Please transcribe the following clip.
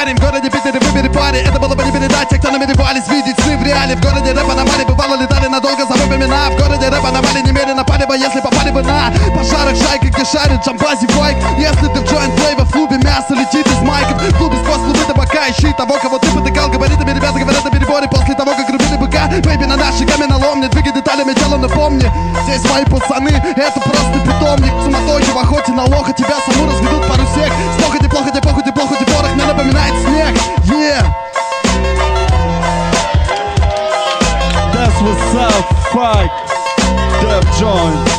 парень в городе Питере, выбери парень. Это было бы не передать, те, кто намеревались видеть сны в реале. В городе рэпа на Мали, бывало летали надолго, забыв имена. В городе рэпа на Мали немерено пали бы, если попали бы на пожарах шайка, где шарит джамбази байк. Если ты в joint flavor, в клубе мясо летит из майков. В клубе сквозь клубы табака, ищи того, кого ты потыкал. Габаритами ребята говорят на переборе после того, как рубили быка. Бэйби на наши каменоломни, двигай деталями тела, но помни, здесь мои пацаны, это просто питомник. Суматохи в охоте на лоха, тебя саму разведут пару сек. Слохоти, плохоти, похоти, плохоти, порох мне напоминает снег. Yeah. That's what's up, fight, Def Joint.